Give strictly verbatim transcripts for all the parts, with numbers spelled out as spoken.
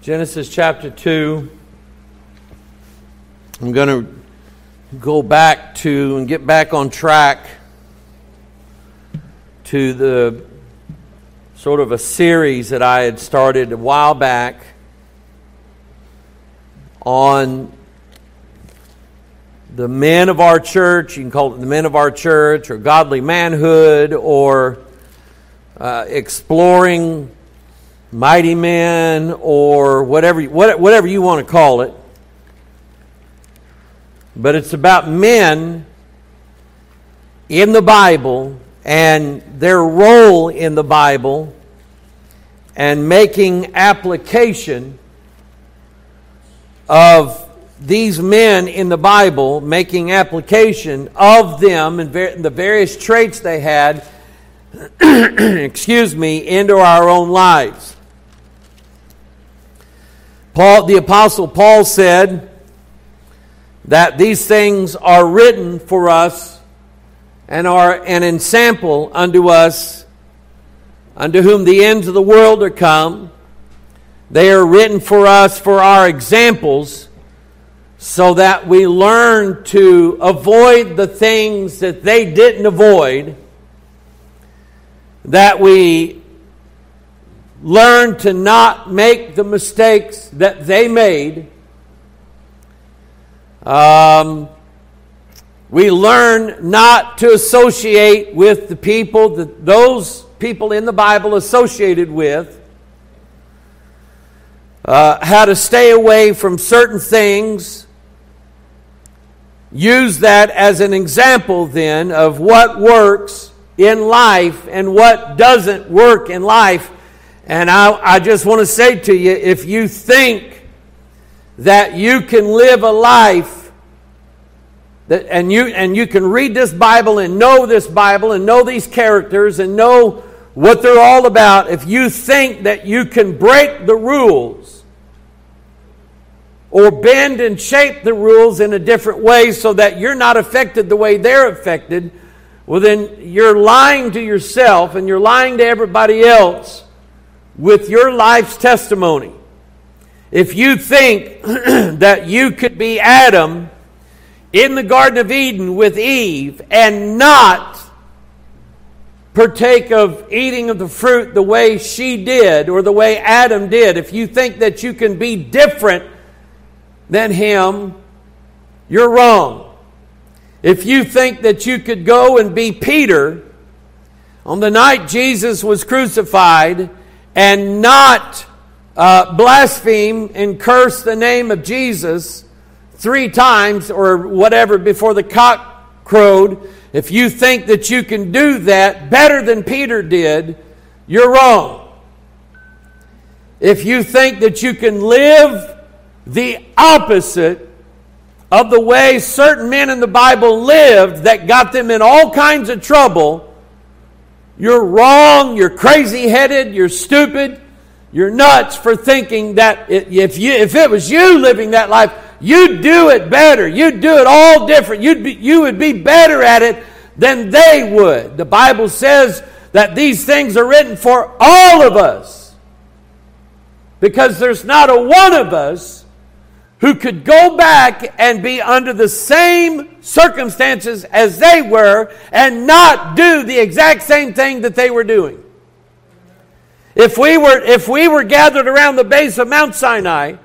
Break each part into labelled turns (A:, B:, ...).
A: Genesis chapter two. I'm going to go back to and get back on track to the sort of a series that I had started a while back on the men of our church. You can call it the men of our church, or godly manhood, or uh, exploring mighty men, or whatever whatever you want to call it. But it's about men in the Bible and their role in the Bible, and making application of these men in the Bible, making application of them and the various traits they had, excuse me, into our own lives. Paul, the Apostle Paul said that these things are written for us and are an ensample unto us, unto whom the ends of the world are come. They are written for us for our examples, so that we learn to avoid the things that they didn't avoid, that we learn to not make the mistakes that they made. Um, we learn not to associate with the people that those people in the Bible associated with. Uh, how to stay away from certain things. Use that as an example then of what works in life and what doesn't work in life. And I, I just want to say to you, if you think that you can live a life that and you and you can read this Bible and know this Bible and know these characters and know what they're all about, if you think that you can break the rules or bend and shape the rules in a different way so that you're not affected the way they're affected, well then you're lying to yourself and you're lying to everybody else with your life's testimony. If you think that you could be Adam in the Garden of Eden with Eve and not partake of eating of the fruit the way she did or the way Adam did, if you think that you can be different than him, you're wrong. If you think that you could go and be Peter on the night Jesus was crucified and not uh, blaspheme and curse the name of Jesus three times or whatever before the cock crowed, if you think that you can do that better than Peter did, you're wrong. If you think that you can live the opposite of the way certain men in the Bible lived that got them in all kinds of trouble, you're wrong, you're crazy-headed, you're stupid, you're nuts for thinking that if you if it was you living that life, you'd do it better. You'd do it all different. You'd be, you would be better at it than they would. The Bible says that these things are written for all of us, because there's not a one of us who could go back and be under the same circumstances as they were and not do the exact same thing that they were doing. If we were, if we were gathered around the base of Mount Sinai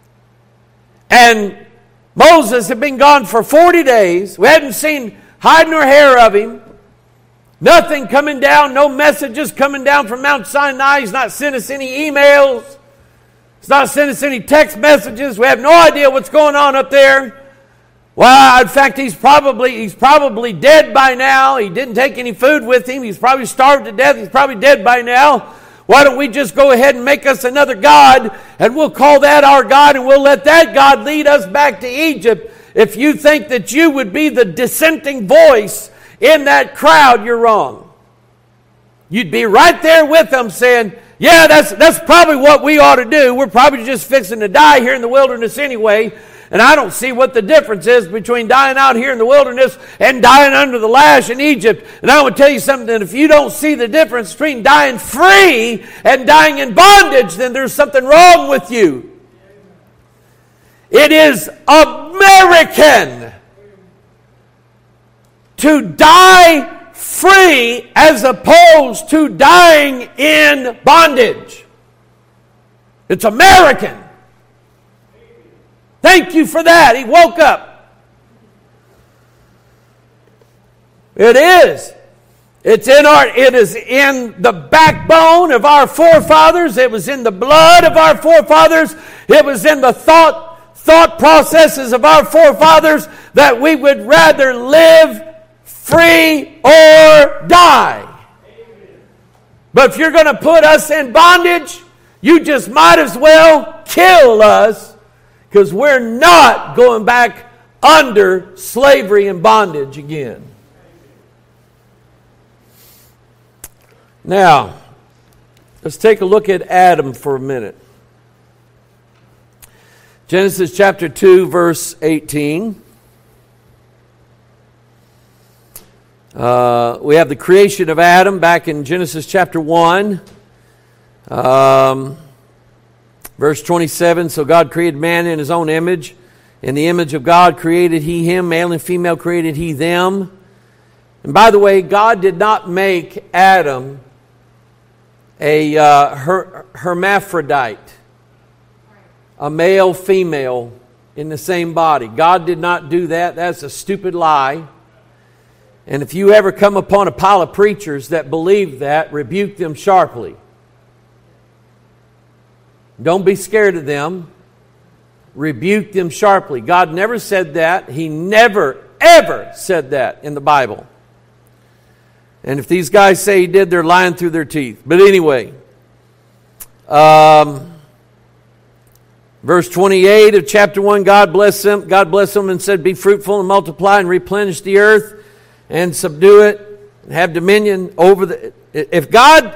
A: and Moses had been gone for forty days, we hadn't seen hide nor hair of him, nothing coming down, no messages coming down from Mount Sinai, he's not sent us any emails, he's not sent us any text messages. We have no idea what's going on up there. Well, in fact, he's probably he's probably dead by now. He didn't take any food with him. He's probably starved to death. He's probably dead by now. Why don't we just go ahead and make us another god, and we'll call that our God, and we'll let that God lead us back to Egypt? If you think that you would be the dissenting voice in that crowd, you're wrong. You'd be right there with them saying, yeah, that's that's probably what we ought to do. We're probably just fixing to die here in the wilderness anyway. And I don't see what the difference is between dying out here in the wilderness and dying under the lash in Egypt. And I would tell you something, that if you don't see the difference between dying free and dying in bondage, then there's something wrong with you. It is American to die free as opposed to dying in bondage. It's American. Thank you for that. He woke up. It is. It's in our, it is in the backbone of our forefathers. It was in the blood of our forefathers. It was in the thought, thought processes of our forefathers that we would rather live free or die. But if you're going to put us in bondage, you just might as well kill us, because we're not going back under slavery and bondage again. Now, let's take a look at Adam for a minute. Genesis chapter two, verse eighteen. Uh, we have the creation of Adam back in Genesis chapter one. Um, verse twenty-seven, so God created man in His own image. In the image of God created He him, male and female created He them. And by the way, God did not make Adam a uh, her, hermaphrodite, a male, female in the same body. God did not do that. That's a stupid lie. And if you ever come upon a pile of preachers that believe that, rebuke them sharply. Don't be scared of them. Rebuke them sharply. God never said that. He never, ever said that in the Bible. And if these guys say He did, they're lying through their teeth. But anyway, um, verse twenty-eight of chapter one, God blessed them. God blessed them and said, "Be fruitful and multiply and replenish the earth and subdue it and have dominion over the." If God,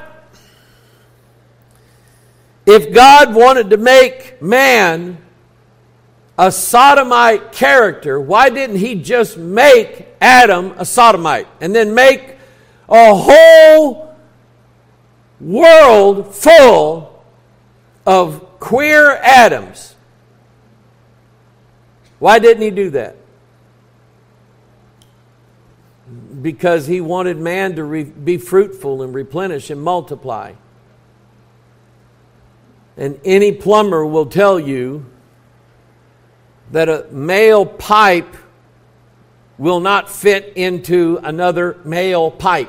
A: if God wanted to make man a sodomite character, why didn't He just make Adam a sodomite and then make a whole world full of queer Adams? Why didn't He do that? Because He wanted man to re- be fruitful and replenish and multiply. And any plumber will tell you that a male pipe will not fit into another male pipe.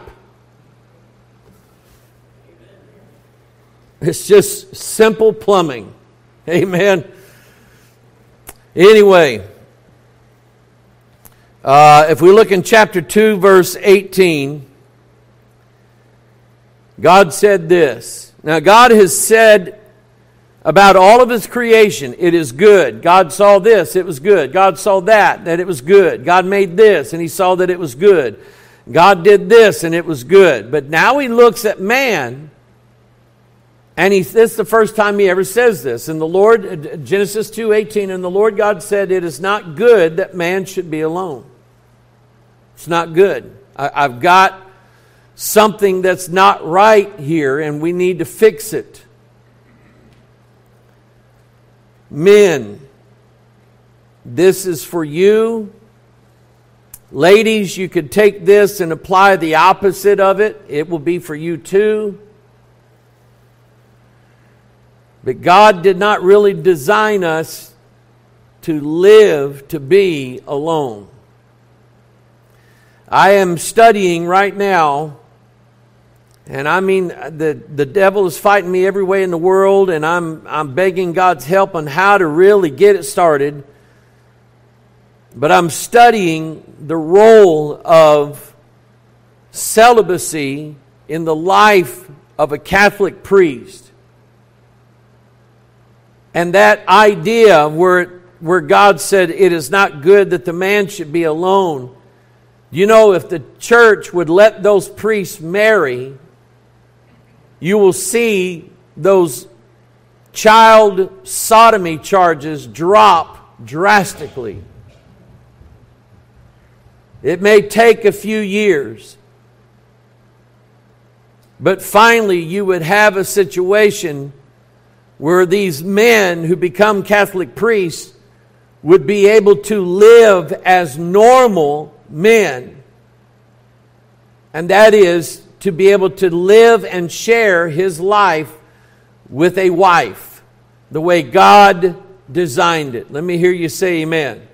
A: It's just simple plumbing. Amen. Anyway, uh, if we look in chapter two, verse eighteen, God said this. Now, God has said about all of His creation, it is good. God saw this, it was good. God saw that, that it was good. God made this, and He saw that it was good. God did this, and it was good. But now He looks at man, and he, this is the first time He ever says this. And the Lord, Genesis two eighteen, and the Lord God said, "It is not good that man should be alone." It's not good. I, I've got something that's not right here, and we need to fix it. Men, this is for you. Ladies, you could take this and apply the opposite of it. It will be for you too. But God did not really design us to live, to be alone. I am studying right now, and I mean, the, the devil is fighting me every way in the world, and I'm I'm begging God's help on how to really get it started. But I'm studying the role of celibacy in the life of a Catholic priest. And that idea where, where God said it is not good that the man should be alone. You know, if the church would let those priests marry, you will see those child sodomy charges drop drastically. It may take a few years, but finally you would have a situation where these men who become Catholic priests would be able to live as normal men. And that is to be able to live and share his life with a wife, the way God designed it. Let me hear you say amen.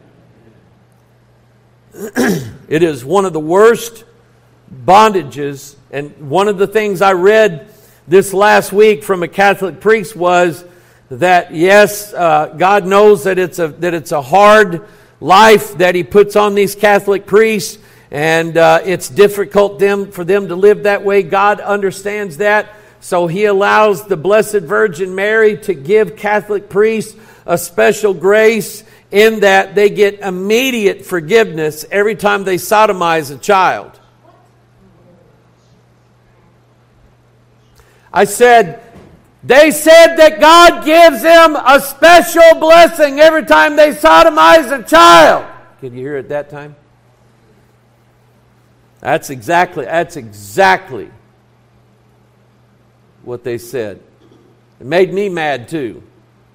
A: It is one of the worst bondages, and one of the things I read this last week from a Catholic priest was that yes, uh, God knows that it's a that it's a hard life that He puts on these Catholic priests, and uh, it's difficult them for them to live that way. God understands that, so He allows the Blessed Virgin Mary to give Catholic priests a special grace in that they get immediate forgiveness every time they sodomize a child. I said, they said that God gives them a special blessing every time they sodomize a child. Could you hear it that time? That's exactly, that's exactly what they said. It made me mad too.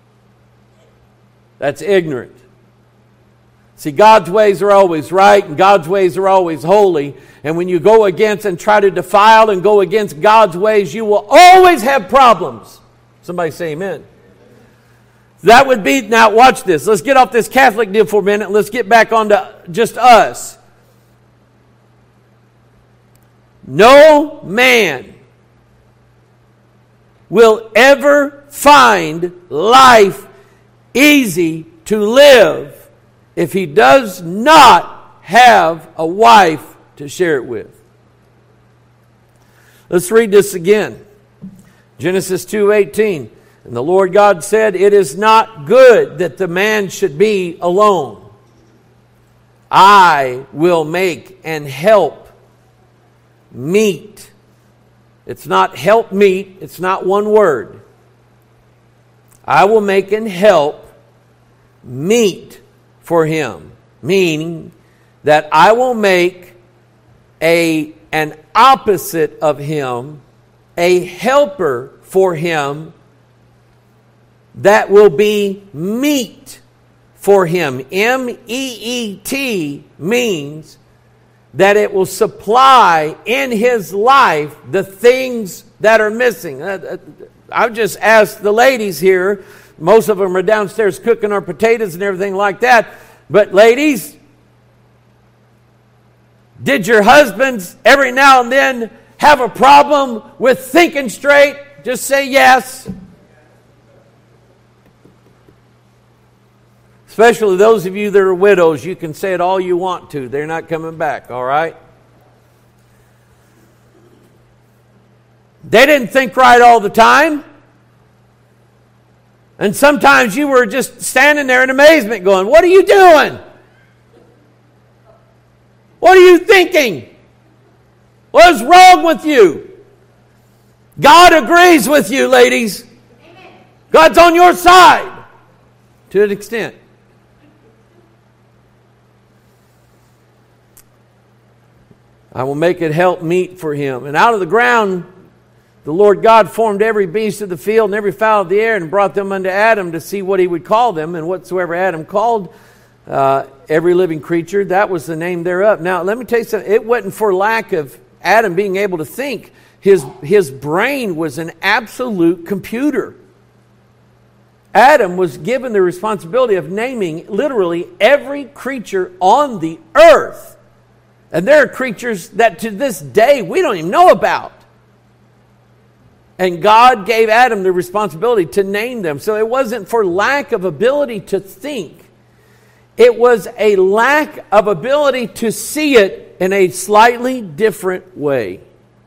A: That's ignorant. See, God's ways are always right, and God's ways are always holy. And when you go against and try to defile and go against God's ways, you will always have problems. Somebody say amen. That would be, now watch this. Let's get off this Catholic deal for a minute. Let's get back on to just us. No man will ever find life easy to live if he does not have a wife to share it with. Let's read this again. Genesis two eighteen. And the Lord God said, "It is not good that the man should be alone. I will make and help meet." It's not help meet. It's not one word. I will make and help meet for him. Meaning that I will make a an opposite of him, a helper for him that will be meet for him. M E E T means that it will supply in his life the things that are missing. I've just asked the ladies here. Most of them are downstairs cooking our potatoes and everything like that. But ladies, did your husbands every now and then have a problem with thinking straight? Just say yes. Especially those of you that are widows, you can say it all you want to. They're not coming back, all right? They didn't think right all the time. And sometimes you were just standing there in amazement going, "What are you doing? What are you thinking? What is wrong with you?" God agrees with you, ladies. God's on your side to an extent. I will make it help meet for him. And out of the ground the Lord God formed every beast of the field and every fowl of the air and brought them unto Adam to see what he would call them. And whatsoever Adam called uh, every living creature, that was the name thereof. Now, let me tell you something. It wasn't for lack of Adam being able to think. His, his brain was an absolute computer. Adam was given the responsibility of naming literally every creature on the earth. And there are creatures that to this day we don't even know about. And God gave Adam the responsibility to name them. So it wasn't for lack of ability to think. It was a lack of ability to see it in a slightly different way.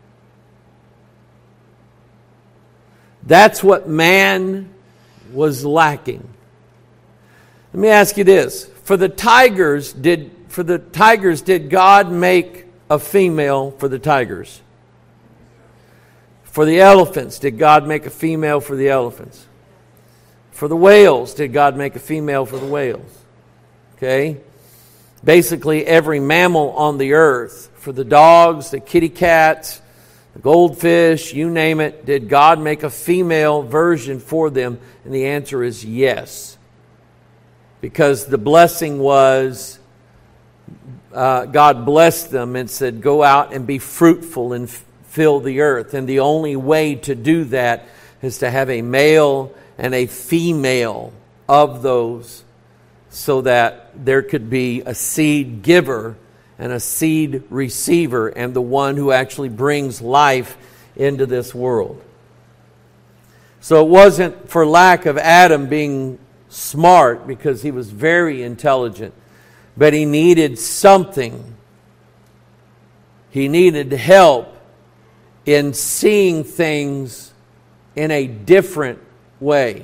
A: That's what man was lacking. Let me ask you this. For the tigers, did for the tigers, did God make a female for the tigers? For the elephants, did God make a female for the elephants? For the whales, did God make a female for the whales? Okay? Basically every mammal on the earth. For the dogs, the kitty cats, the goldfish, you name it, did God make a female version for them? And the answer is yes. because the blessing was uh, God blessed them and said, go out and be fruitful and f- fill the earth. And the only way to do that is to have a male and a female of those, so that there could be a seed giver and a seed receiver, and the one who actually brings life into this world. So it wasn't for lack of Adam being smart, because he was very intelligent, but he needed something. He needed help in seeing things in a different way.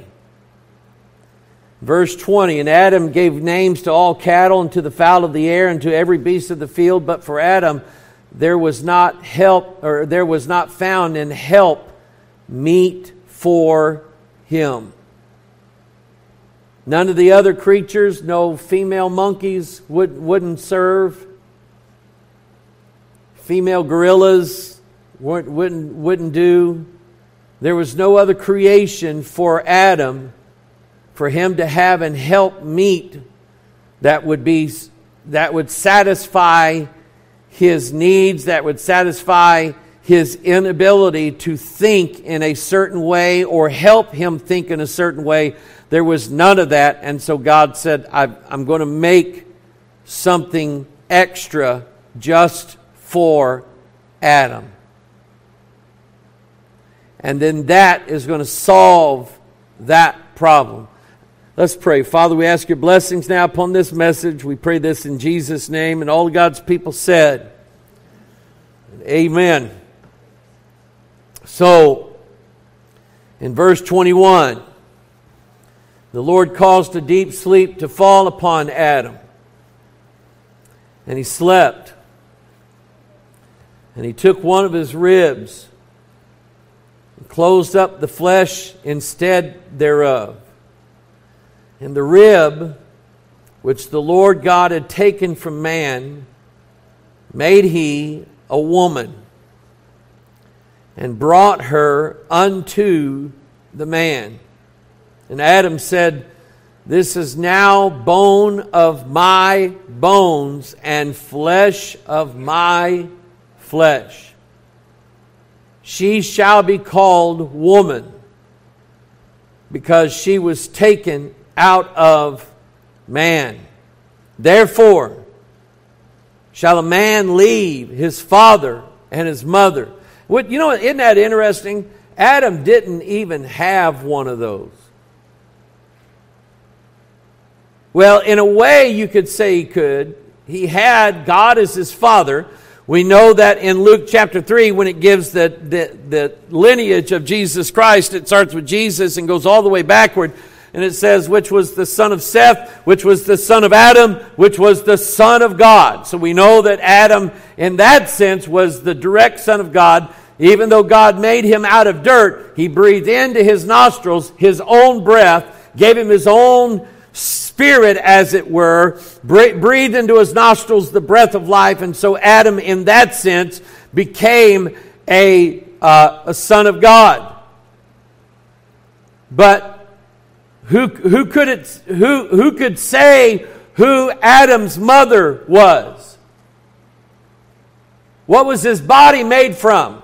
A: Verse twenty, and Adam gave names to all cattle and to the fowl of the air and to every beast of the field, but for Adam there was not help, or there was not found in help meet for him. None of the other creatures, no female monkeys would, wouldn't serve. Female gorillas wouldn't, wouldn't, wouldn't do. There was no other creation for Adam, for him to have and help meet that would be that would satisfy his needs, that would satisfy his inability to think in a certain way or help him think in a certain way. There was none of that. And so God said, I'm going to make something extra just for Adam. And then that is going to solve that problem. Let's pray. Father, we ask your blessings now upon this message. We pray this in Jesus' name. And all God's people said, amen. So, in verse twenty-one, the Lord caused a deep sleep to fall upon Adam. And he slept. And he took one of his ribs and closed up the flesh instead thereof. And the rib which the Lord God had taken from man made he a woman, and brought her unto the man. And Adam said, this is now bone of my bones and flesh of my flesh. She shall be called woman, because she was taken out of man. Therefore shall a man leave his father and his mother. What, you know, isn't that interesting? Adam didn't even have one of those. Well, in a way you could say he could. He had God as his father. We know that in Luke chapter three, when it gives the, the, the lineage of Jesus Christ, it starts with Jesus and goes all the way backward. And it says, which was the son of Seth, which was the son of Adam, which was the son of God. So we know that Adam, in that sense, was the direct son of God. Even though God made him out of dirt, he breathed into his nostrils his own breath, gave him his own spirit, as it were, breathed into his nostrils the breath of life. And so Adam, in that sense, became a, uh, a son of God. But Who who could it who who could say who Adam's mother was? What was his body made from?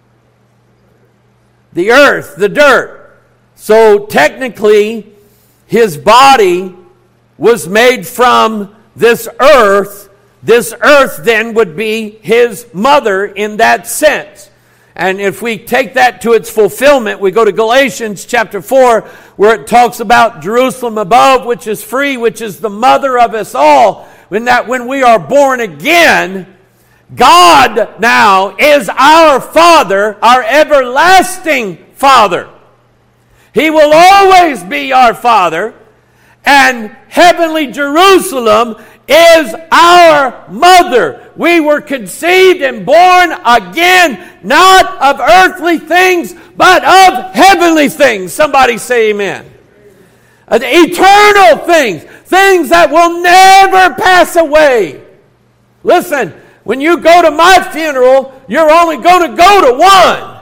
A: The earth, the dirt. So technically, his body was made from this earth. This earth then would be his mother in that sense. And if we take that to its fulfillment, we go to Galatians chapter four, where it talks about Jerusalem above, which is free, which is the mother of us all. When that when we are born again, God now is our Father, our everlasting Father. He will always be our Father, and heavenly Jerusalem is our mother. We were conceived and born again, not of earthly things, but of heavenly things. Somebody say amen. Uh, eternal things, things that will never pass away. Listen, when you go to my funeral, you're only going to go to one.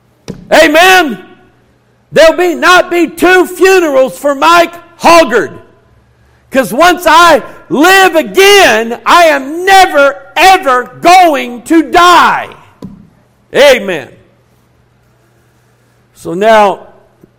A: Amen. There'll be not be two funerals for Mike Hoggard. Because once I live again, I am never, ever going to die. Amen. So now,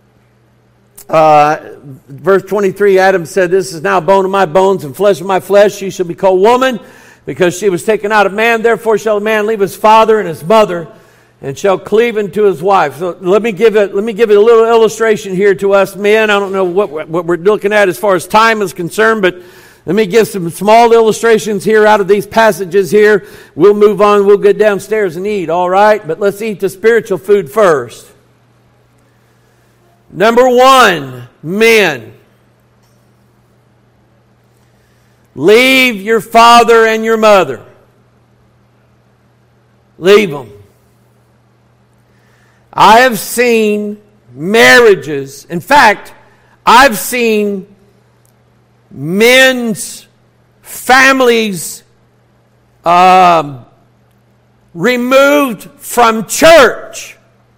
A: uh, verse twenty-three, Adam said, "This is now bone of my bones and flesh of my flesh. She shall be called woman, because she was taken out of man. Therefore shall a man leave his father and his mother, and shall cleave unto his wife." So let me give it. Let me give it a little illustration here to us men. I don't know what what we're looking at as far as time is concerned, but let me give some small illustrations here out of these passages here. We'll move on. We'll get downstairs and eat. All right, but let's eat the spiritual food first. Number one, men. Leave your father and your mother. Leave them. I have seen marriages. In fact, I've seen men's families um, removed from church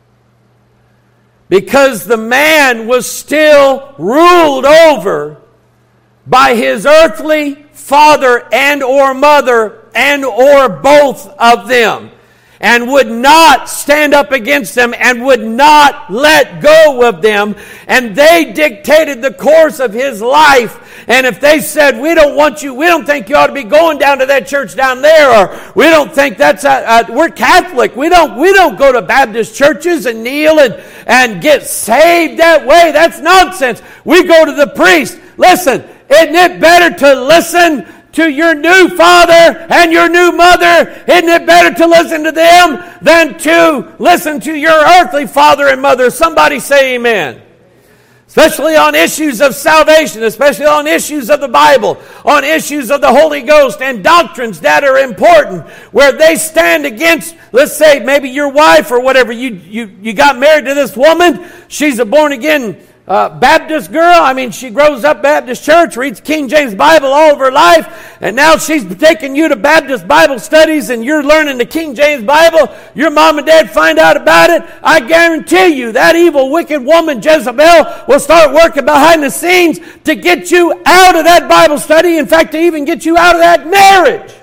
A: because the man was still ruled over by his earthly father and or mother and or both of them, and would not stand up against them and would not let go of them. And they dictated the course of his life. And if they said, "We don't want you, we don't think you ought to be going down to that church down there," or "We don't think that's, a, a, we're Catholic, we don't we don't go to Baptist churches and kneel and, and get saved that way. That's nonsense. We go to the priest." Listen, isn't it better to listen to your new father and your new mother? Isn't it better to listen to them than to listen to your earthly father and mother? Somebody say amen. Especially on issues of salvation, especially on issues of the Bible, on issues of the Holy Ghost and doctrines that are important, where they stand against, let's say, maybe your wife or whatever. You, you, you got married to this woman. She's a born-again Uh, Baptist girl. I mean, she grows up Baptist church, reads King James Bible all of her life, and now she's taking you to Baptist Bible studies and you're learning the King James Bible. Your mom and dad find out about it. I guarantee you that evil, wicked woman Jezebel will start working behind the scenes to get you out of that Bible study. In fact, to even get you out of that marriage.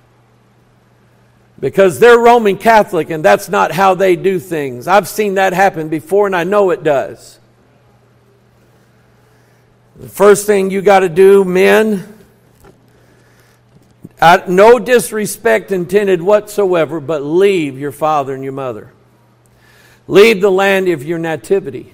A: Because they're Roman Catholic and that's not how they do things. I've seen that happen before and I know it does. The first thing you got to do, men, uh, no disrespect intended whatsoever, but leave your father and your mother. Leave the land of your nativity.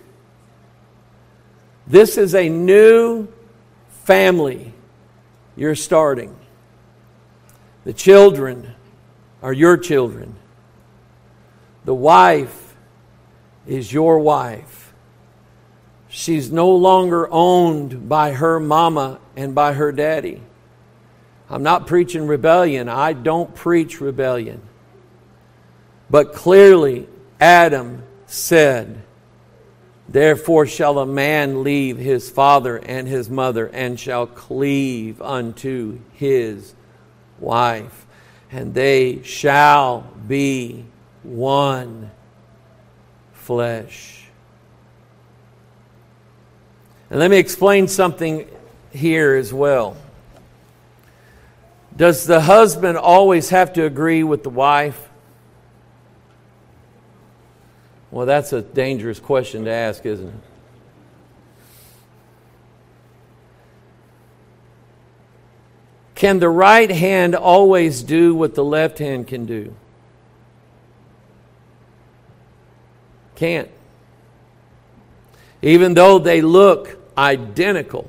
A: This is a new family you're starting. The children are your children. The wife is your wife. She's no longer owned by her mama and by her daddy. I'm not preaching rebellion. I don't preach rebellion. But clearly, Adam said, "Therefore shall a man leave his father and his mother, and shall cleave unto his wife, and they shall be one flesh." And let me explain something here as well. Does the husband always have to agree with the wife? Well, that's a dangerous question to ask, isn't it? Can the right hand always do what the left hand can do? Can't. Even though they look identical,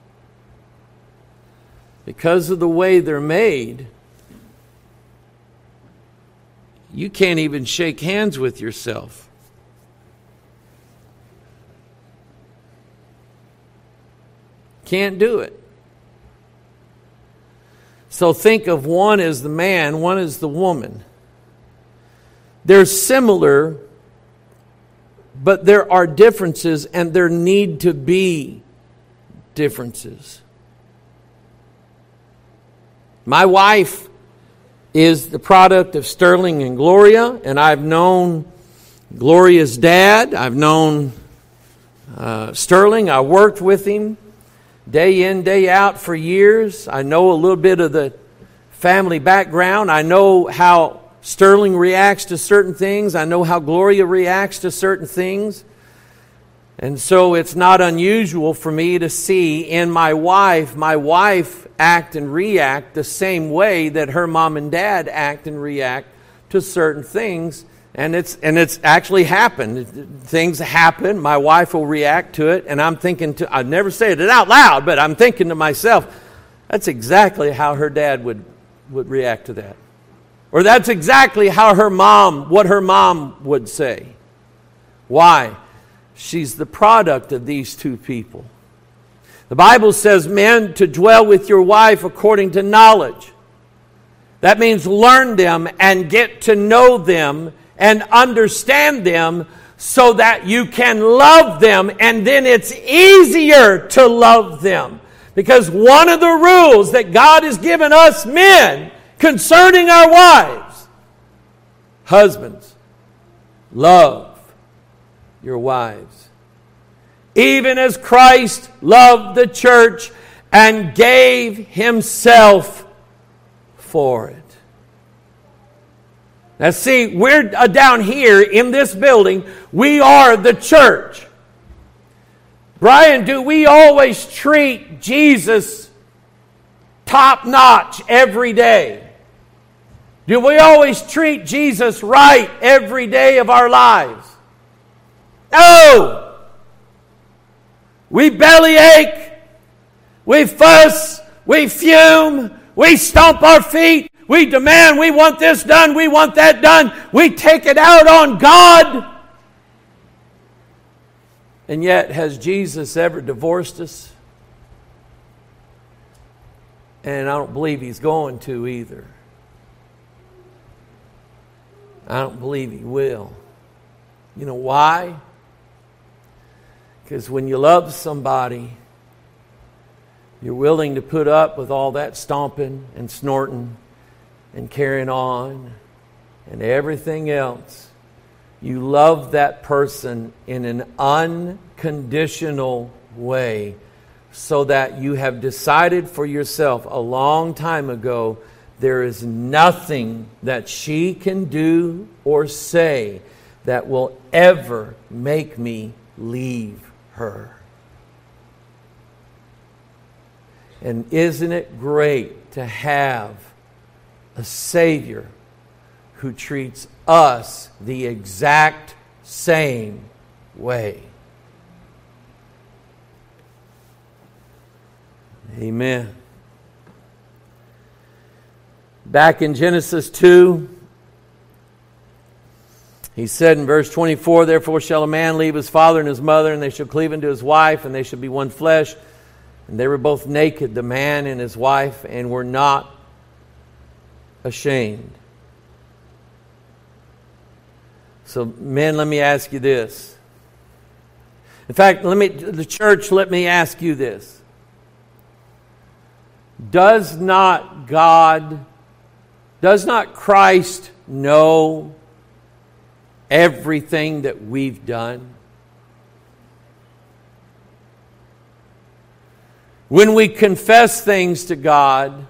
A: because of the way they're made, you can't even shake hands with yourself. Can't do it. So think of one as the man, one as the woman. They're similar, but there are differences, and there need to be differences. My wife is the product of Sterling and Gloria, and I've known Gloria's dad. I've known uh, Sterling. I worked with him day in, day out for years. I know a little bit of the family background. I know how Sterling reacts to certain things. I know how Gloria reacts to certain things. And so it's not unusual for me to see in my wife, my wife act and react the same way that her mom and dad act and react to certain things. And it's and it's actually happened. Things happen. My wife will react to it. And I'm thinking, to, I've never said it out loud, but I'm thinking to myself, that's exactly how her dad would, would react to that. Or that's exactly how her mom, what her mom would say. Why? She's the product of these two people. The Bible says, men, to dwell with your wife according to knowledge. That means learn them and get to know them and understand them so that you can love them, and then it's easier to love them. Because one of the rules that God has given us men concerning our wives, husbands, love your wives, even as Christ loved the church and gave Himself for it. Now see, we're down here in this building. We are the church. Brian, do we always treat Jesus top notch every day? Do we always treat Jesus right every day of our lives? No! We bellyache, we fuss, we fume, we stomp our feet, we demand, we want this done, we want that done. We take it out on God. And yet, has Jesus ever divorced us? And I don't believe He's going to either. I don't believe He will. You know why? Because when you love somebody, you're willing to put up with all that stomping and snorting and carrying on and everything else. You love that person in an unconditional way, so that you have decided for yourself a long time ago, there is nothing that she can do or say that will ever make me leave her. And isn't it great to have a Savior who treats us the exact same way? Amen. Back in Genesis two, He said in verse twenty-four, therefore shall a man leave his father and his mother, and they shall cleave unto his wife, and they shall be one flesh. And they were both naked, the man and his wife, and were not ashamed. So, men, let me ask you this. In fact, let me, the church, let me ask you this. Does not God, does not Christ know everything that we've done? When we confess things to God,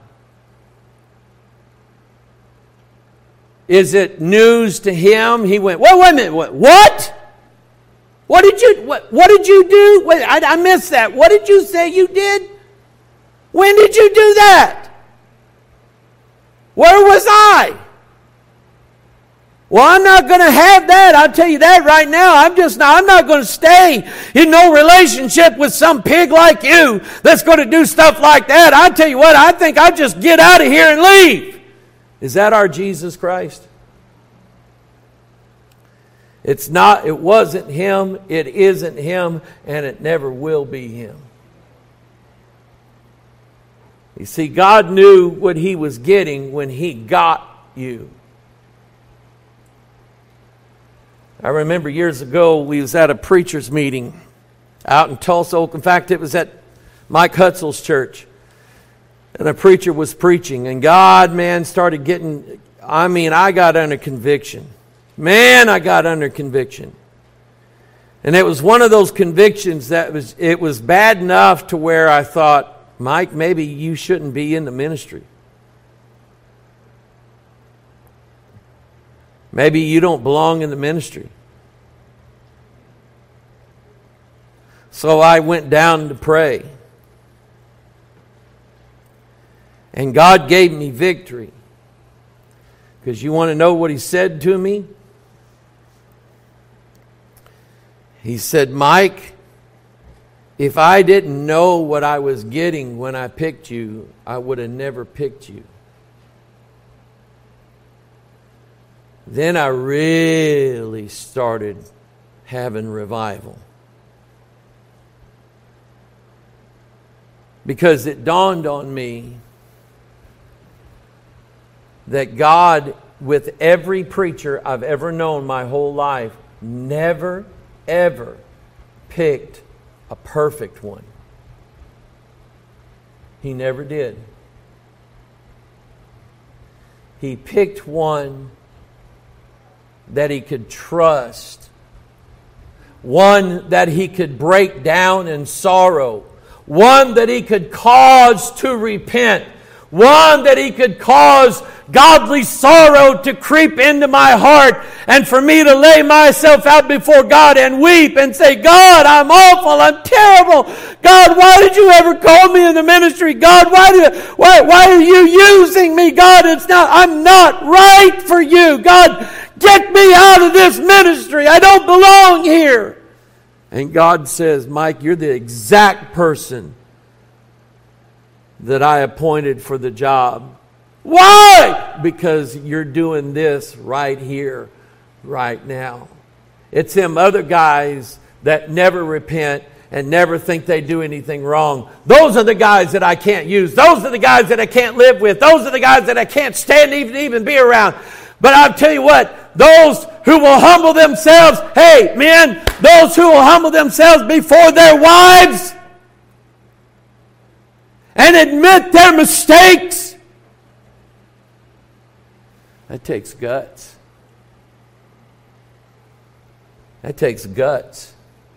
A: is it news to Him? He went, wait, wait a minute, what? What? What did you, what, what did you do? Wait, I, I missed that. What did you say you did? When did you do that? Where was I? Well, I'm not going to have that. I'll tell you that right now. I'm just not, I'm not going to stay in no relationship with some pig like you that's going to do stuff like that. I'll tell you what, I think I'll just get out of here and leave. Is that our Jesus Christ? It's not, it wasn't Him, it isn't Him, and it never will be Him. You see, God knew what He was getting when He got you. I remember years ago, we was at a preacher's meeting out in Tulsa. In fact, it was at Mike Hutzel's church. And a preacher was preaching. And God, man, started getting, I mean, I got under conviction. Man, I got under conviction. And it was one of those convictions that was, it was bad enough to where I thought, Mike, maybe you shouldn't be in the ministry. Maybe you don't belong in the ministry. So I went down to pray. And God gave me victory. Because you want to know what He said to me? He said, Mike, if I didn't know what I was getting when I picked you, I would have never picked you. Then I really started having revival. Because it dawned on me that God, with every preacher I've ever known my whole life, never, ever picked a perfect one. He never did. He picked one that He could trust. One that He could break down in sorrow. One that He could cause to repent. One that He could cause godly sorrow to creep into my heart, and for me to lay myself out before God and weep and say, God, I'm awful, I'm terrible. God, why did you ever call me in the ministry? God, why do why why are you using me? God, it's not I'm not right for you. God, get me out of this ministry. I don't belong here. And God says, Mike, you're the exact person that I appointed for the job. Why? Because you're doing this right here, right now. It's them other guys that never repent and never think they do anything wrong. Those are the guys that I can't use. Those are the guys that I can't live with. Those are the guys that I can't stand even even be around. But I'll tell you what, those who will humble themselves, hey, men, those who will humble themselves before their wives and admit their mistakes, that takes guts. That takes guts.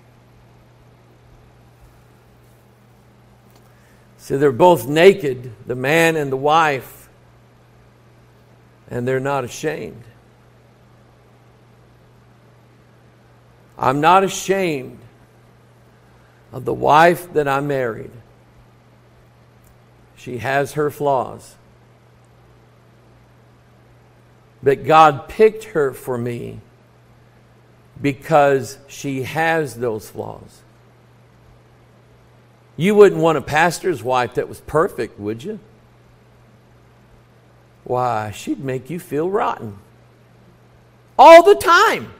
A: See, they're both naked, the man and the wife, and they're not ashamed. I'm not ashamed of the wife that I married. She has her flaws. But God picked her for me because she has those flaws. You wouldn't want a pastor's wife that was perfect, would you? Why, she'd make you feel rotten. All the time.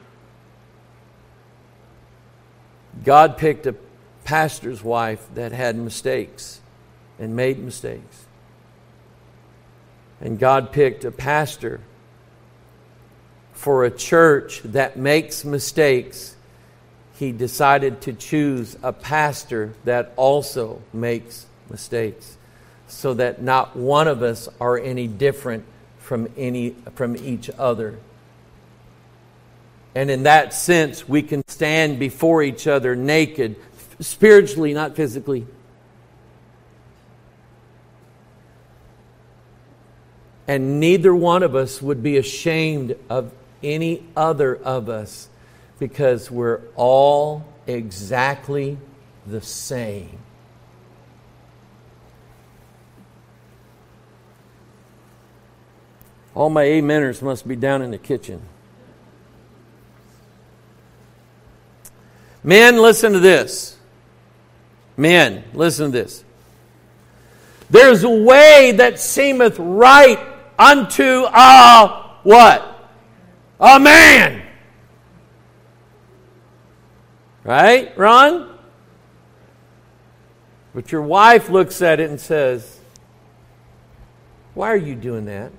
A: God picked a pastor's wife that had mistakes and made mistakes. And God picked a pastor for a church that makes mistakes. He decided to choose a pastor that also makes mistakes, so that not one of us are any different from any from each other. And in that sense, we can stand before each other naked, spiritually, not physically. And neither one of us would be ashamed of any other of us, because we're all exactly the same. All my ameners must be down in the kitchen. Men, listen to this. Men, listen to this. There's a way that seemeth right unto a what? A man. Right, Ron? But your wife looks at it and says, why are you doing that?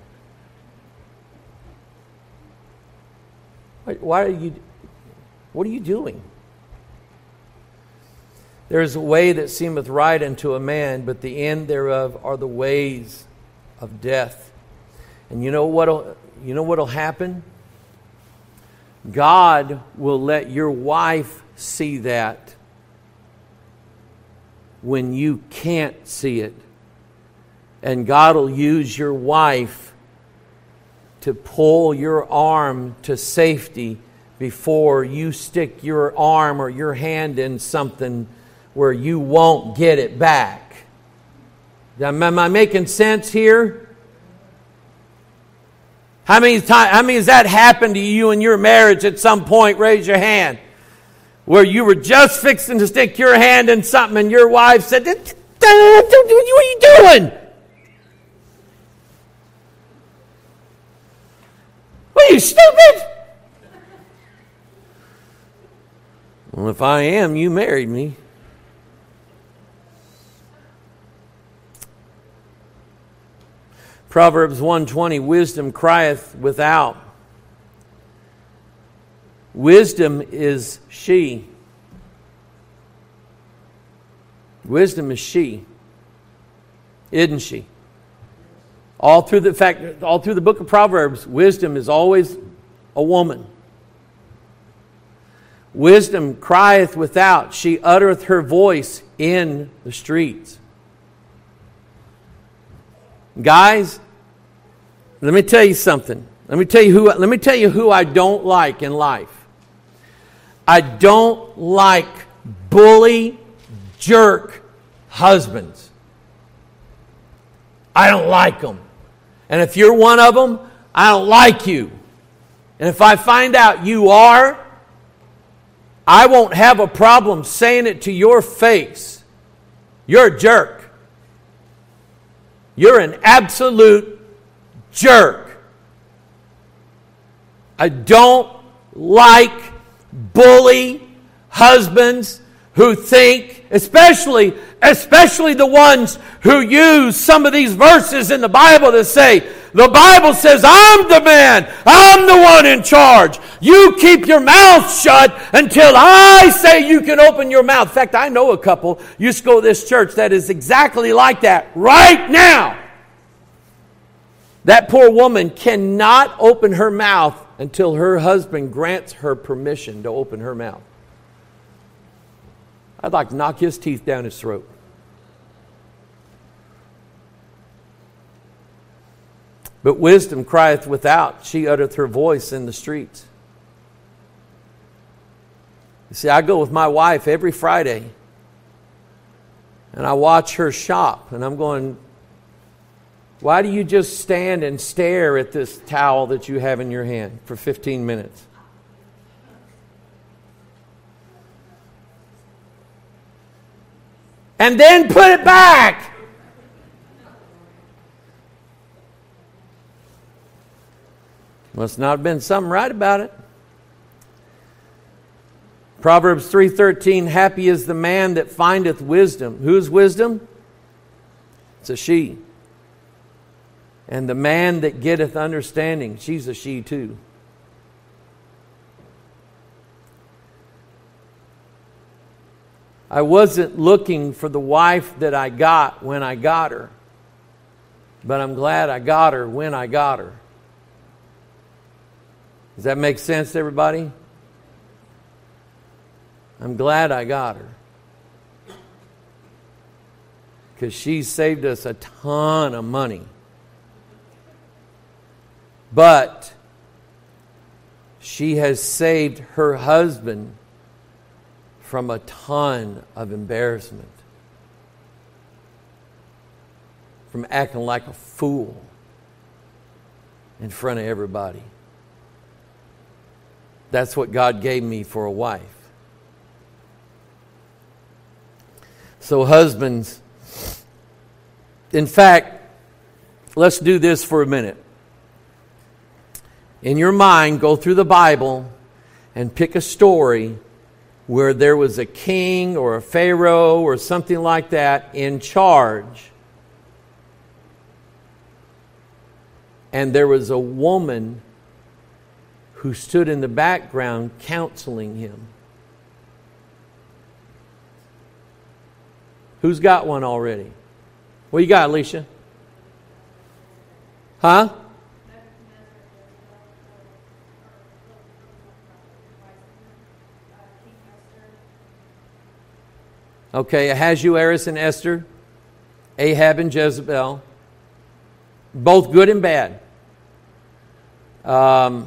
A: Why, why are you, what are you doing? There is a way that seemeth right unto a man, but the end thereof are the ways of death. And you know what'll, you know what'll happen? God will let your wife see that when you can't see it. And God will use your wife to pull your arm to safety before you stick your arm or your hand in something where you won't get it back. Am I making sense here? How many times, how many has that happened to you in your marriage at some point? Raise your hand. Where you were just fixing to stick your hand in something and your wife said, "What are you doing? What, are you stupid?" Well, if I am, you married me. Proverbs one twenty, wisdom crieth without. Wisdom is she. Wisdom is she. Isn't she? All through the fact, all through the book of Proverbs, wisdom is always a woman. Wisdom crieth without, she uttereth her voice in the streets. Guys, let me tell you something. Let me tell you who let me tell you who I don't like in life. I don't like bully, jerk husbands. I don't like them. And if you're one of them, I don't like you. And if I find out you are, I won't have a problem saying it to your face. You're a jerk. You're an absolute jerk. I don't like bully husbands who think, especially, especially the ones who use some of these verses in the Bible to say, the Bible says, I'm the man, I'm the one in charge. You keep your mouth shut until I say you can open your mouth. In fact, I know a couple used to go to this church that is exactly like that right now. That poor woman cannot open her mouth until her husband grants her permission to open her mouth. I'd like to knock his teeth down his throat. But wisdom crieth without, she uttereth her voice in the streets. You see, I go with my wife every Friday, and I watch her shop, and I'm going, why do you just stand and stare at this towel that you have in your hand for fifteen minutes? And then put it back. Must not have been something right about it. Proverbs three thirteen, happy is the man that findeth wisdom. Whose wisdom? It's a she. And the man that getteth understanding, she's a she too. I wasn't looking for the wife that I got when I got her, but I'm glad I got her when I got her. Does that make sense to everybody? I'm glad I got her, because she saved us a ton of money. But she has saved her husband from a ton of embarrassment, from acting like a fool in front of everybody. That's what God gave me for a wife. So husbands, in fact, let's do this for a minute. In your mind, go through the Bible and pick a story where there was a king or a pharaoh or something like that in charge, and there was a woman who stood in the background counseling him. Who's got one already? What you got, Alicia? Huh? Okay, Ahasuerus and Esther, Ahab and Jezebel, both good and bad. Um,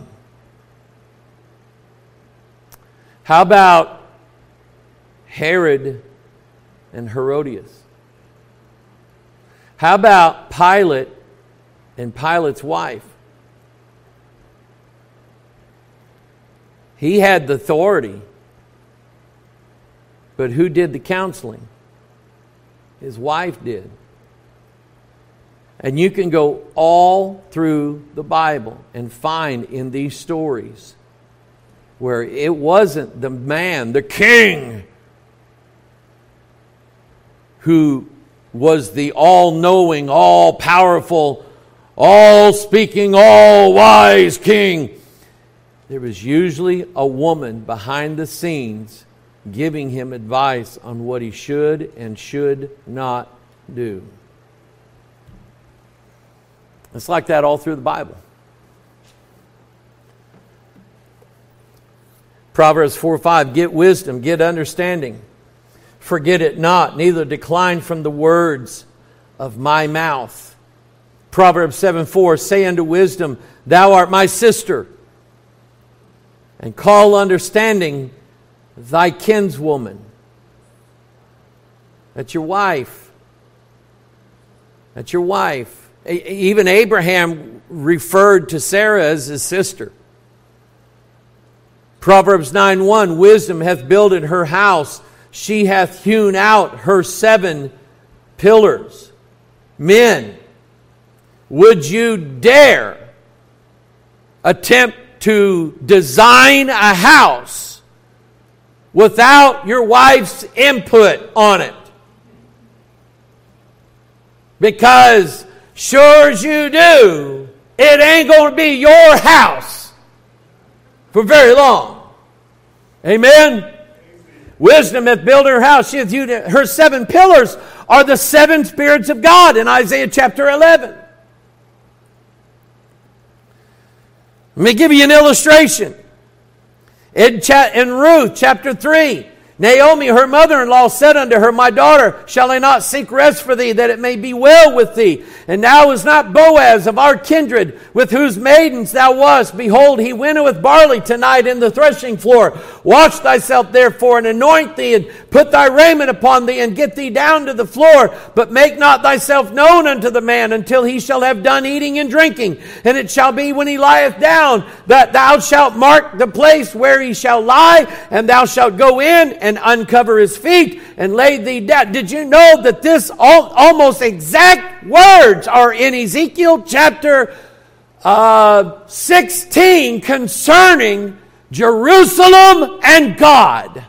A: how about Herod and Herodias? How about Pilate and Pilate's wife? He had the authority, but who did the counseling? His wife did. And you can go all through the Bible and find in these stories where it wasn't the man, the king, who was the all-knowing, all-powerful, all-speaking, all-wise king. There was usually a woman behind the scenes giving him advice on what he should and should not do. It's like that all through the Bible. Proverbs four five, get wisdom, get understanding. Forget it not, neither decline from the words of my mouth. Proverbs seven four, say unto wisdom, thou art my sister, and call understanding thy kinswoman. That's your wife. That's your wife. Even Abraham referred to Sarah as his sister. Proverbs nine one, wisdom hath builded her house. She hath hewn out her seven pillars. Men, would you dare attempt to design a house without your wife's input on it? Because sure as you do, it ain't going to be your house for very long. Amen? Wisdom hath built her house. She hath hewed her seven pillars are the seven spirits of God in Isaiah chapter eleven. Let me give you an illustration. In, cha- in Ruth chapter three, Naomi, her mother-in-law, said unto her, my daughter, shall I not seek rest for thee, that it may be well with thee? And now is not Boaz of our kindred, with whose maidens thou wast? Behold, he winnoweth barley tonight in the threshing floor. Wash thyself therefore, and anoint thee, and put thy raiment upon thee, and get thee down to the floor. But make not thyself known unto the man, until he shall have done eating and drinking. And it shall be when he lieth down, that thou shalt mark the place where he shall lie, and thou shalt go in, and uncover his feet, and lay thee down. Did you know that this all, almost exact words are in Ezekiel chapter uh, sixteen concerning Jerusalem and God?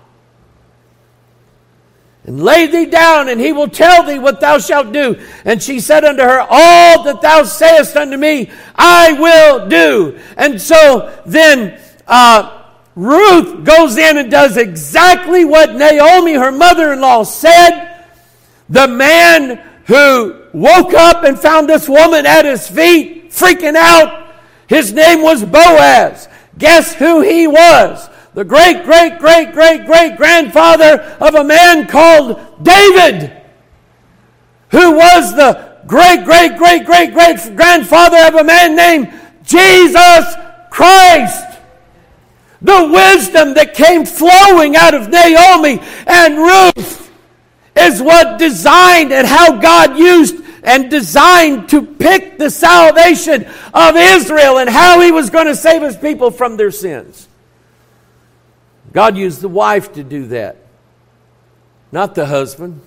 A: And lay thee down, and he will tell thee what thou shalt do. And she said unto her, all that thou sayest unto me, I will do. And so then uh, Ruth goes in and does exactly what Naomi, her mother-in-law, said. The man who woke up and found this woman at his feet, freaking out, his name was Boaz. Guess who he was? The great, great, great, great, great grandfather of a man called David, who was the great, great, great, great, great grandfather of a man named Jesus Christ. The wisdom that came flowing out of Naomi and Ruth is what designed and how God used and designed to pick the salvation of Israel and how He was going to save His people from their sins. God used the wife to do that, not the husband.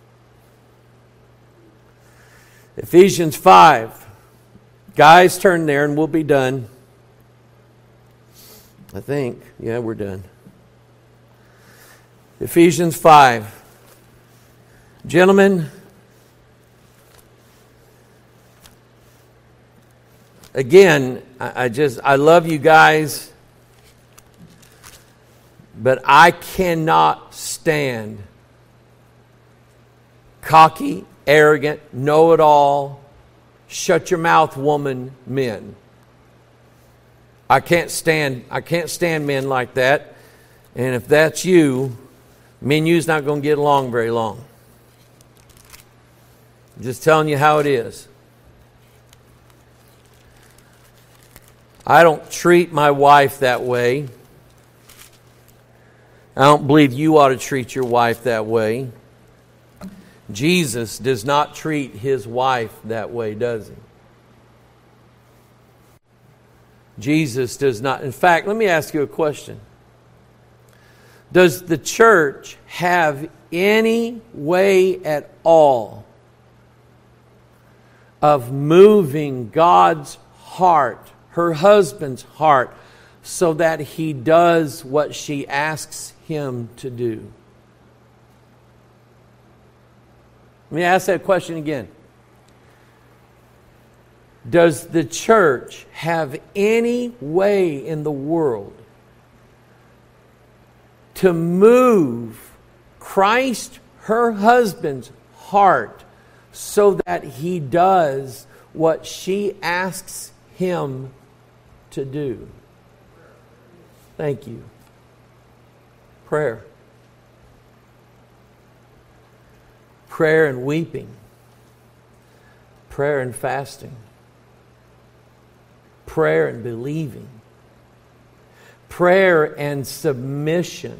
A: Ephesians five. Guys, turn there and we'll be done. I think. Yeah, we're done. Ephesians five. Gentlemen, again, I, I just, I love you guys, but I cannot stand cocky, arrogant, know-it-all, shut-your-mouth woman men. I can't stand I can't stand men like that. And if that's you, Me and you's not going to get along very long. I'm just telling you how it is. I don't treat my wife that way. I don't believe you ought to treat your wife that way. Jesus does not treat His wife that way, does He? Jesus does not. In fact, let me ask you a question. Does the church have any way at all of moving God's heart, her husband's heart, so that he does what she asks him to do? Let me ask that question again. Does the church have any way in the world to move Christ, her husband's heart, so that he does what she asks him to do? Thank you. Prayer. Prayer and weeping. Prayer and fasting. Prayer and believing. Prayer and submission.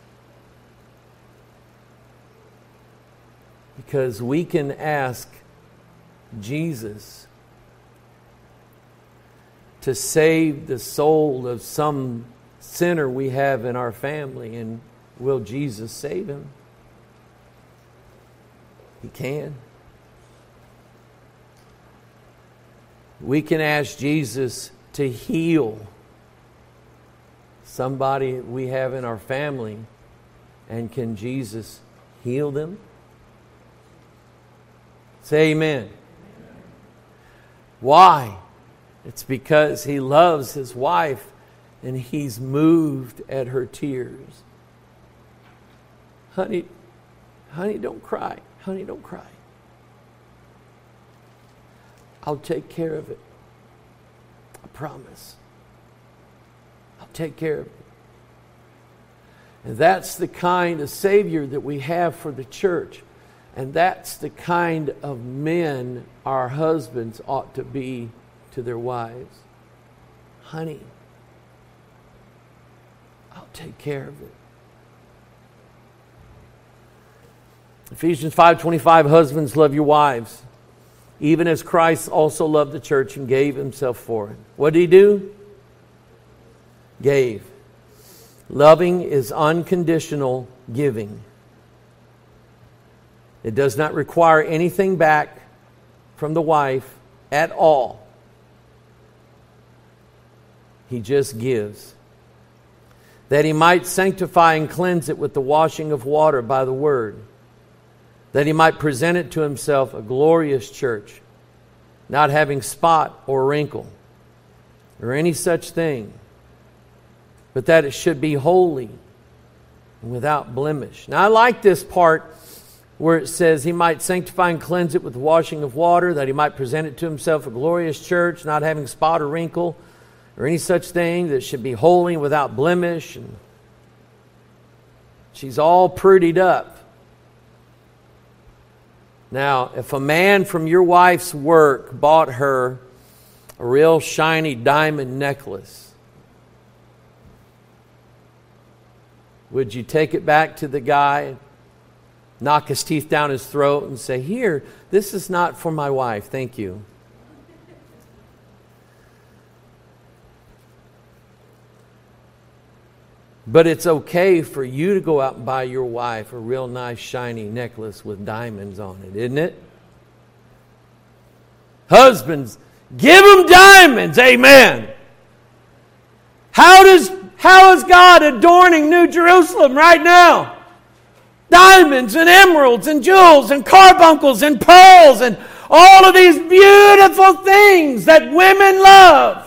A: Because we can ask Jesus to save the soul of some sinner we have in our family, and will Jesus save him? He can. We can ask Jesus to heal somebody we have in our family, and can Jesus heal them? Say amen. Why? It's because He loves His wife and He's moved at her tears. Honey, honey, don't cry. Honey, don't cry. I'll take care of it. I promise. I'll take care of it. And that's the kind of Savior that we have for the church. And that's the kind of men our husbands ought to be to their wives. Honey, I'll take care of it. Ephesians five twenty-five, husbands, love your wives, even as Christ also loved the church and gave Himself for it. What did He do? Gave. Loving is unconditional giving. It does not require anything back from the wife at all. He just gives. That He might sanctify and cleanse it with the washing of water by the Word. That He might present it to Himself a glorious church, not having spot or wrinkle or any such thing, but that it should be holy and without blemish. Now I like this part where it says He might sanctify and cleanse it with the washing of water, that He might present it to Himself a glorious church, not having spot or wrinkle or any such thing, that should be holy and without blemish. And she's all prettied up. Now, if a man from your wife's work bought her a real shiny diamond necklace, would you take it back to the guy, knock his teeth down his throat and say, "Here, this is not for my wife, thank you"? But it's okay for you to go out and buy your wife a real nice shiny necklace with diamonds on it, isn't it? Husbands, give them diamonds, amen. How does how is God adorning New Jerusalem right now? Diamonds and emeralds and jewels and carbuncles and pearls and all of these beautiful things that women love.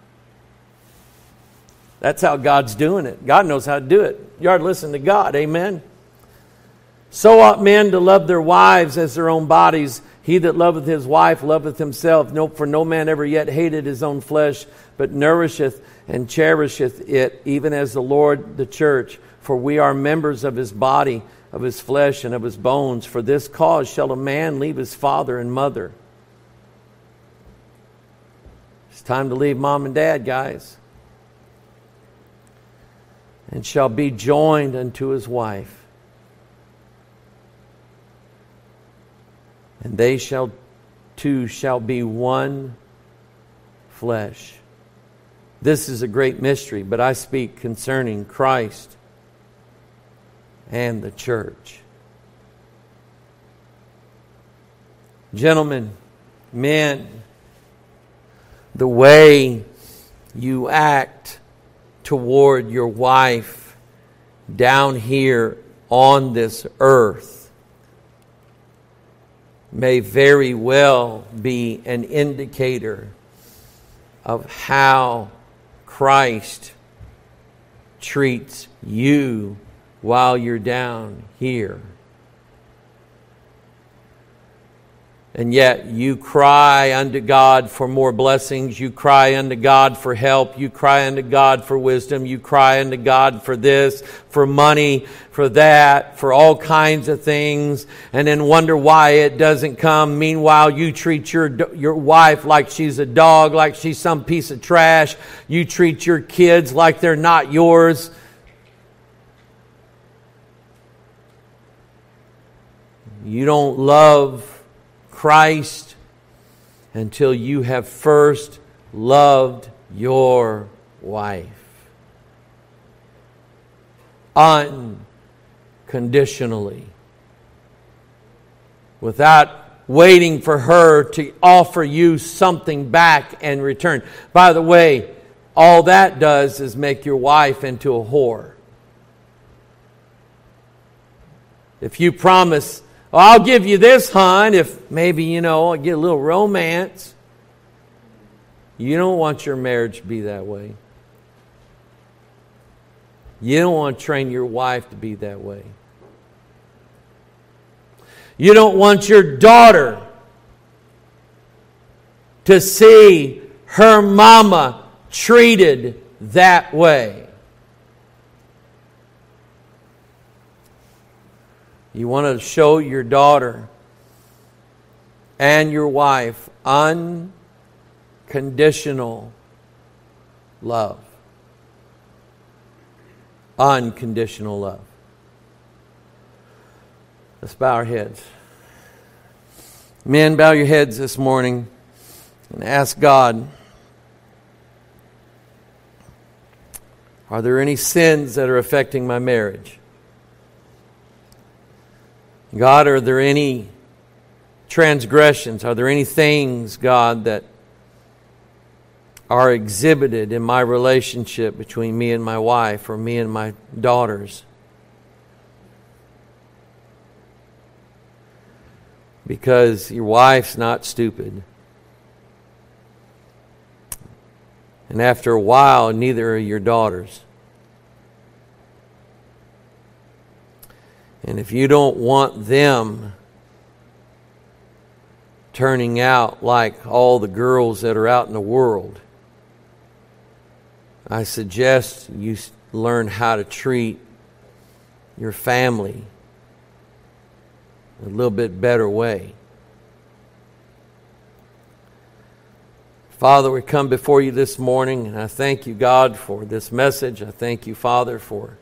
A: That's how God's doing it. God knows how to do it. You ought to listen to God. Amen. So ought men to love their wives as their own bodies. He that loveth his wife loveth himself. No, for no man ever yet hated his own flesh, but nourisheth and cherisheth it, even as the Lord the church. For we are members of His body, of His flesh, and of His bones. For this cause shall a man leave his father and mother. It's time to leave mom and dad, guys. And shall be joined unto his wife. And they shall two shall be one flesh. This is a great mystery, but I speak concerning Christ and the church. Gentlemen, men, the way you act toward your wife down here on this earth may very well be an indicator of how Christ treats you while you're down here. And yet you cry unto God for more blessings. You cry unto God for help. You cry unto God for wisdom. You cry unto God for this, for money, for that, for all kinds of things. And then wonder why it doesn't come. Meanwhile, you treat your, your wife like she's a dog, like she's some piece of trash. You treat your kids like they're not yours. You don't love Christ until you have first loved your wife unconditionally, without waiting for her to offer you something back in return. By the way, all that does is make your wife into a whore. If you promise, well, I'll give you this, hon, if maybe, you know, I get a little romance. You don't want your marriage to be that way. You don't want to train your wife to be that way. You don't want your daughter to see her mama treated that way. You want to show your daughter and your wife unconditional love. Unconditional love. Let's bow our heads. Men, bow your heads this morning and ask God, are there any sins that are affecting my marriage? God, are there any transgressions? Are there any things, God, that are exhibited in my relationship between me and my wife or me and my daughters? Because your wife's not stupid. And after a while, neither are your daughters. And if you don't want them turning out like all the girls that are out in the world, I suggest you learn how to treat your family a little bit better way. Father, we come before you this morning, and I thank you, God, for this message. I thank you, Father, for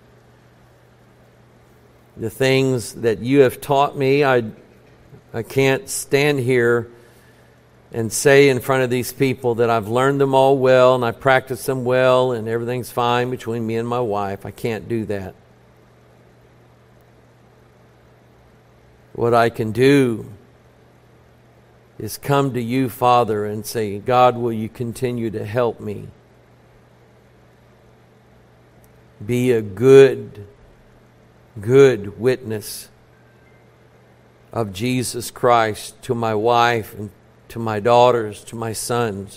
A: the things that you have taught me. I, I can't stand here and say in front of these people that I've learned them all well and I practice them well and everything's fine between me and my wife. I can't do that. What I can do is come to you, Father, and say, God, will you continue to help me be a good good witness of Jesus Christ to my wife and to my daughters, to my sons,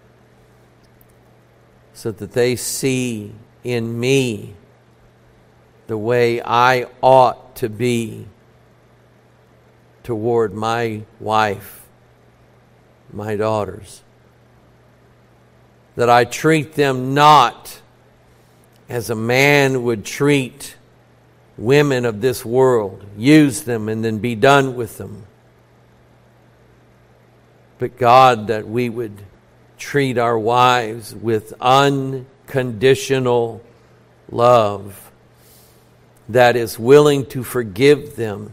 A: so that they see in me the way I ought to be toward my wife, my daughters. That I treat them not as a man would treat women of this world, use them and then be done with them. But God, that we would treat our wives with unconditional love that is willing to forgive them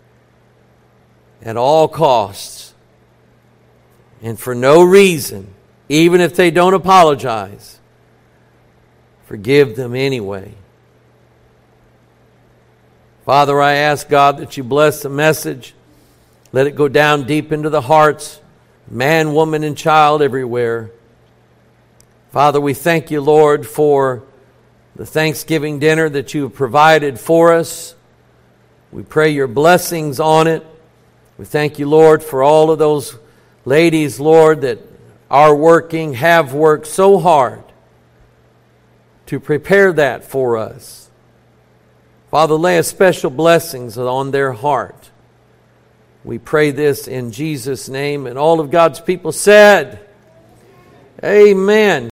A: at all costs and for no reason, even if they don't apologize. Forgive them anyway. Father, I ask, God, that you bless the message. Let it go down deep into the hearts, man, woman, and child everywhere. Father, we thank you, Lord, for the Thanksgiving dinner that you have provided for us. We pray your blessings on it. We thank you, Lord, for all of those ladies, Lord, that are working, have worked so hard to prepare that for us. Father, lay a special blessings on their heart. We pray this in Jesus' name. And all of God's people said, amen.